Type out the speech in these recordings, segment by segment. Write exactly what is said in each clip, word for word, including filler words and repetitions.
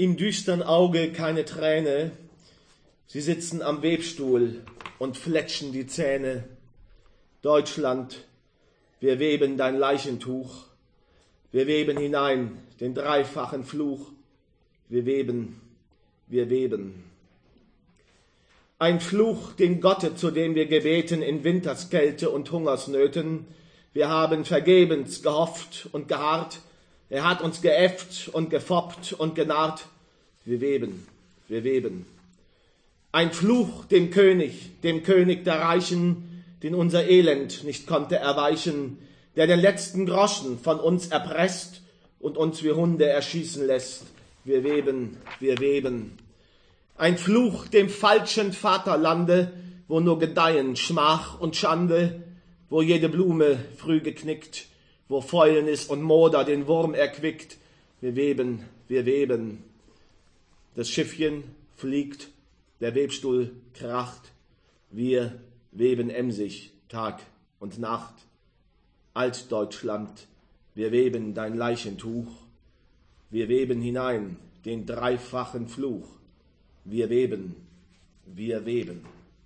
Im düstern Auge keine Träne, sie sitzen am Webstuhl und fletschen die Zähne. Deutschland, wir weben dein Leichentuch, wir weben hinein den dreifachen Fluch, wir weben, wir weben. Ein Fluch, den Gotte, zu dem wir gebeten in Winterskälte und Hungersnöten. Wir haben vergebens gehofft und geharrt, er hat uns geäfft und gefoppt und genarrt. Wir weben, wir weben. Ein Fluch dem König, dem König der Reichen, den unser Elend nicht konnte erweichen, der den letzten Groschen von uns erpresst und uns wie Hunde erschießen lässt. Wir weben, wir weben. Ein Fluch dem falschen Vaterlande, wo nur gedeihen Schmach und Schande, wo jede Blume früh geknickt, wo Fäulnis und Moder den Wurm erquickt. Wir weben, wir weben. Das Schiffchen fliegt, der Webstuhl kracht, wir weben emsig Tag und Nacht. Altdeutschland, wir weben dein Leichentuch, wir weben hinein den dreifachen Fluch. Wir weben, wir weben.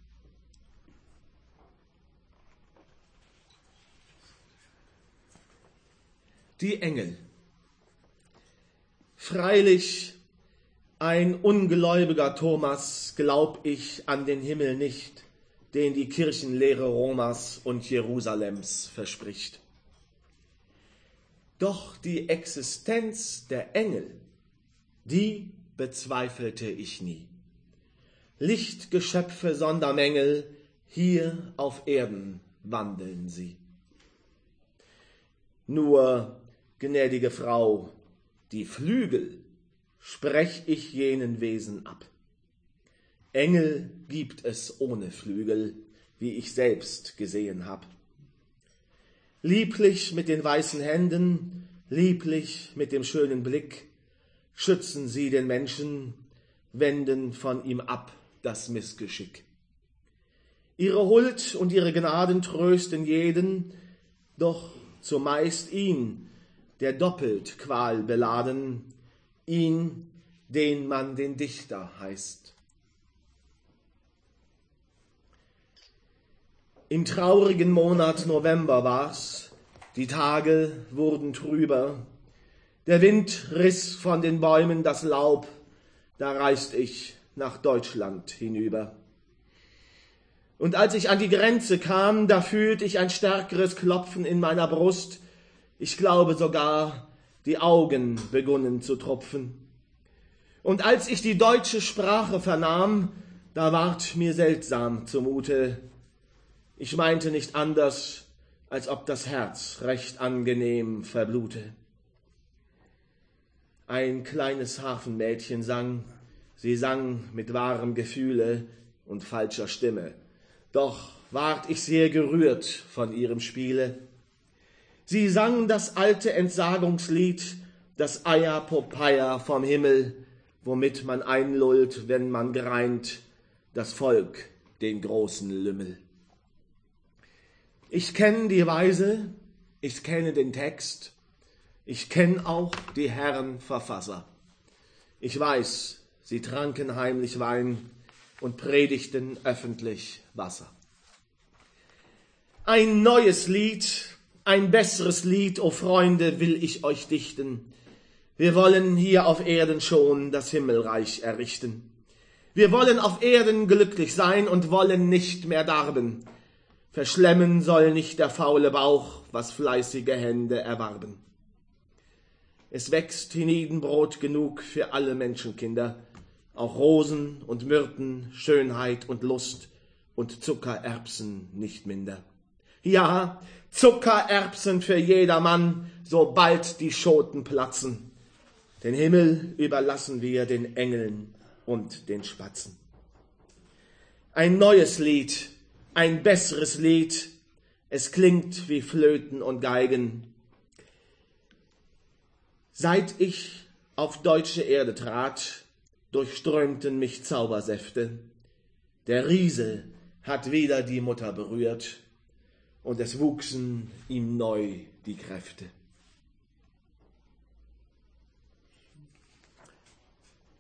Die Engel. Freilich, ein ungläubiger Thomas, glaub ich an den Himmel nicht, den die Kirchenlehre Romas und Jerusalems verspricht. Doch die Existenz der Engel, die bezweifelte ich nie. Lichtgeschöpfe Sondermängel, hier auf Erden wandeln sie. Nur, gnädige Frau, die Flügel sprech ich jenen Wesen ab. Engel gibt es ohne Flügel, wie ich selbst gesehen hab. Lieblich mit den weißen Händen, lieblich mit dem schönen Blick, schützen sie den Menschen, wenden von ihm ab das Missgeschick. Ihre Huld und ihre Gnaden trösten jeden, doch zumeist ihn, der doppelt Qual beladen, ihn, den man den Dichter heißt. Im traurigen Monat November war's, die Tage wurden trüber, der Wind riss von den Bäumen das Laub, da reist ich nach Deutschland hinüber. Und als ich an die Grenze kam, da fühlt ich ein stärkeres Klopfen in meiner Brust. Ich glaube sogar, die Augen begunnen zu tropfen. Und als ich die deutsche Sprache vernahm, da ward mir seltsam zumute. Ich meinte nicht anders, als ob das Herz recht angenehm verblute. Ein kleines Hafenmädchen sang, sie sang mit wahrem Gefühle und falscher Stimme. Doch ward ich sehr gerührt von ihrem Spiele. Sie sang das alte Entsagungslied, das Eia Popeia vom Himmel, womit man einlullt, wenn man greint, das Volk, den großen Lümmel. Ich kenn die Weise, ich kenne den Text, ich kenn auch die Herren Verfasser. Ich weiß, sie tranken heimlich Wein und predigten öffentlich Wasser. Ein neues Lied, ein besseres Lied, o Freunde, will ich euch dichten. Wir wollen hier auf Erden schon das Himmelreich errichten. Wir wollen auf Erden glücklich sein und wollen nicht mehr darben. Verschlemmen soll nicht der faule Bauch, was fleißige Hände erwarben. Es wächst hienieden Brot genug für alle Menschenkinder, auch Rosen und Myrten, Schönheit und Lust und Zuckererbsen nicht minder. Ja, Zuckererbsen für jedermann, sobald die Schoten platzen. Den Himmel überlassen wir den Engeln und den Spatzen. Ein neues Lied, ein besseres Lied, es klingt wie Flöten und Geigen. Seit ich auf deutsche Erde trat, durchströmten mich Zaubersäfte. Der Riese hat wieder die Mutter berührt, und es wuchsen ihm neu die Kräfte.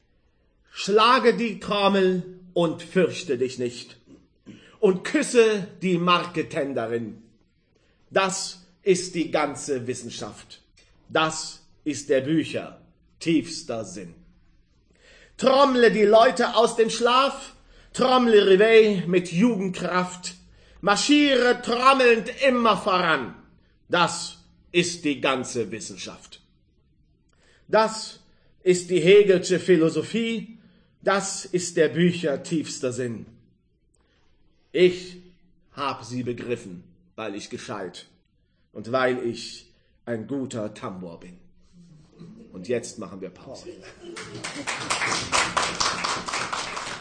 schlage die Trommel und fürchte dich nicht und küsse die Marketenderin. Das ist die ganze Wissenschaft. Das ist der Bücher tiefster Sinn. Trommle die Leute aus dem Schlaf, trommle Reveille mit Jugendkraft, marschiere trommelnd immer voran. Das ist die ganze Wissenschaft. Das ist die Hegelsche Philosophie, das ist der Bücher tiefster Sinn. Ich hab sie begriffen, weil ich gescheit und weil ich ein guter Tambor bin. Und jetzt machen wir Pause.